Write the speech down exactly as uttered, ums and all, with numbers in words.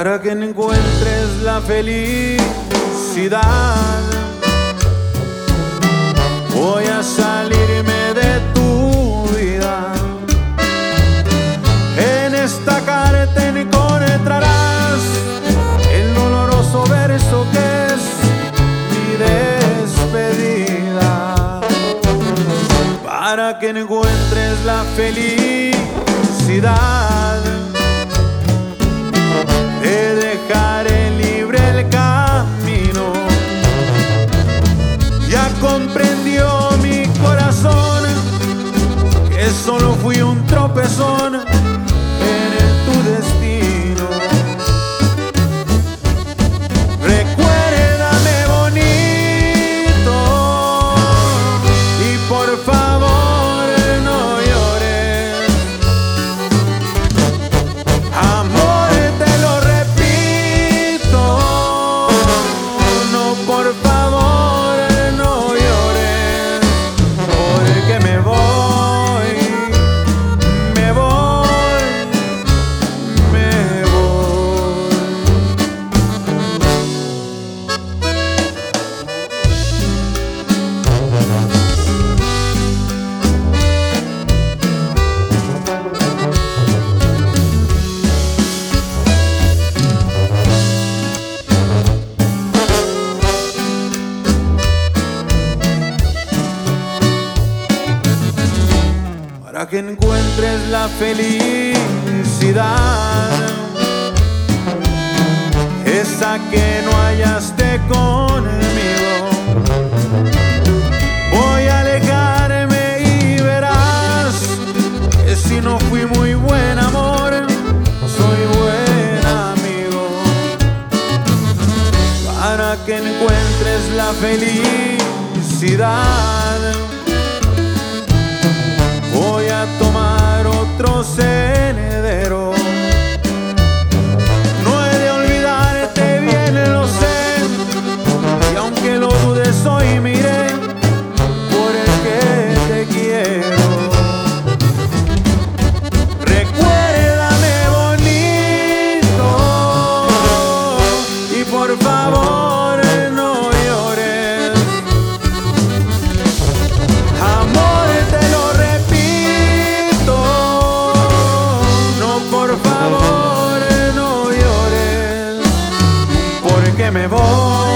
para que encuentres la felicidad. Voy a salirme de tu vida. En esta carta encontrarás el doloroso verso que es mi despedida, para que encuentres la felicidad. Te dejaré libre el camino. Ya comprendió mi corazón que solo fui un tropezón en tu destino. Recuérdame bonito y por favor no llores. Amor, te lo repito, no, por favor no llores, porque me voy, me voy, me voy. Para que encuentres la felicidad, esa que no hallaste conmigo. Voy a alejarme y verás que si no fui muy buen amor, soy buen amigo. Para que encuentres la felicidad, voy a tomar otro sendero. No he de olvidarte, bien lo sé, y aunque lo dudes hoy miré por el que te quiero. Recuérdame bonito y por favor no llores. Amor, te lo repito, no, por favor no llores, porque me voy.